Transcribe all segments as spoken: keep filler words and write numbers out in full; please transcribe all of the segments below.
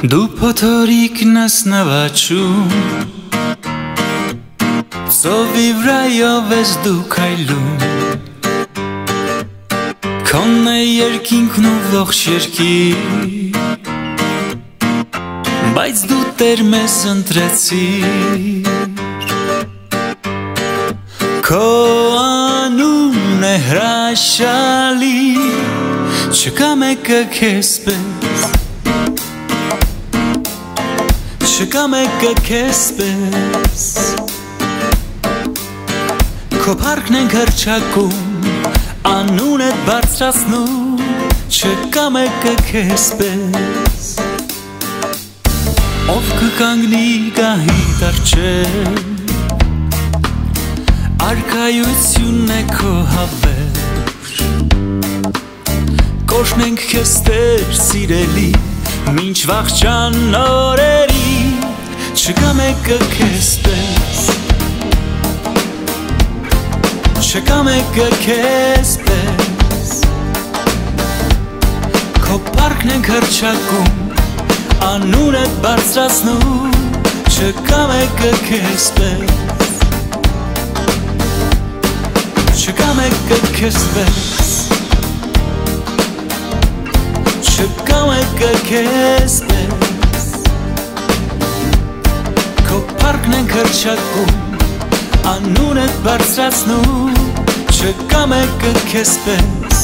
Դու փոթորիկն ես նվաճում, ծովի վրայով ես դու քայլում, քոնն է երկինքն ու ողջ երկիր, բայց դու Տեր մեզ ընտրեցիր, քո անունն է հրաշալի, չկա մեկը քեզ պես, չկա մեկը քեզ պես, քո փառքն ենք հռչակում, անունդ բարձրացնում, չկա մեկը քեզ պես, ով կկանգնի գահիդ առջև, արքայությունն է քո հավերժ, կօրհնենք քեզ Տեր սիրելի, մինչ վախճան օրերի, չկա մեկը քեզ պես, չկա մեկը քեզ պես, քո փառքն ենք հռչակում, անունդ բարձրացնում, չկա մեկը քեզ պես, չկա մեկը քեզ պես, չկա մեկը քեզ պես, քո փառքն ենք հռչակում, անունդ բարձրացնում, չկա մեկը քեզ պես,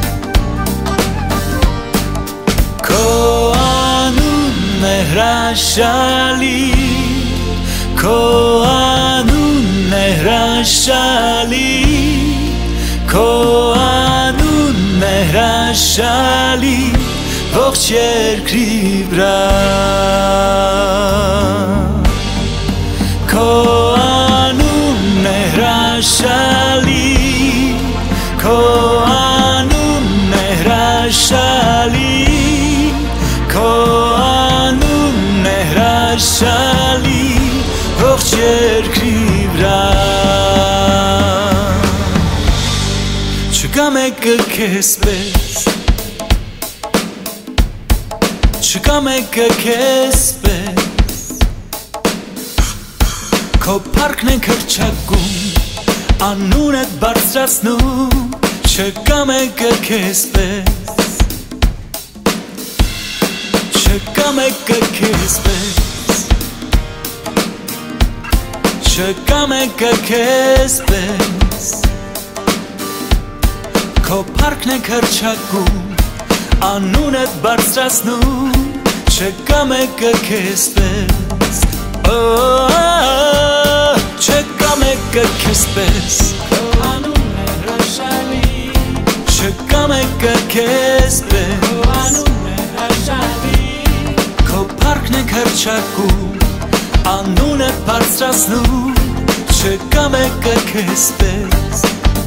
քո անունն է հրաշալի, քո անունն է հրաշալի, քո անունն է հրաշալի, ողջ երկրի վրա, քո անունն է հրաշալի, քո անունն է հրաշալի, քո անունն է հրաշալի, ողջ երկրի վրա, չկա մեկը քեզ պես, չկա մեկը քեզ պես, քո փառքն ենք հռչակում, անունդ բարձրացնում, չկա մեկը քեզ պես, չկա մեկը քեզ պես, չկա մեկը քեզ պես, քո փառքն ենք հռչակում, անունդ բարձրացնում, չկա մեկը քեզ պես, չկա մեկը քեզ պես, քո անունն է հրաշալի, չկա մեկը քեզ պես, քո անունն է հրաշալի, քո փառքն ենք հռչակում, անունդ բարձրացնում, չկա մեկը քեզ պես,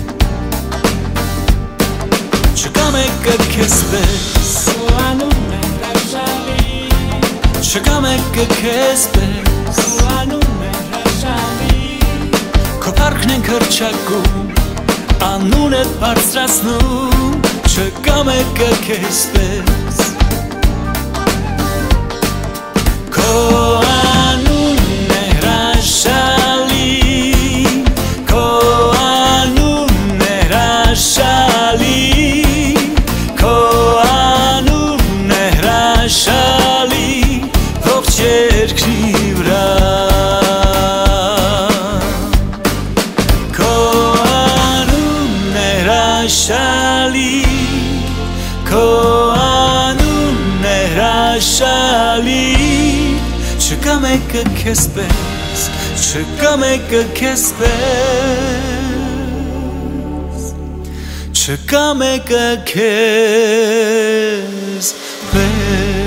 չկա մեկը քեզ պես, քո անունն է հրաշալի, չկա մեկը քեզ պես, քո անունն է հրաշալի, քո փառքն ենք հռչակում, անունդ բարձրացնում, չկա մեկը քեզ պես, քո անունն է հրաշալի, քո անունն է հրաշալի, քո անունն է հրաշալի, ողջ երկրի վրա, քո անունն է հրաշալի, քո անունն է հրաշալի, չկա մեկը քեզ պես, չկա մեկը քեզ պես, չկա մեկը քեզ պես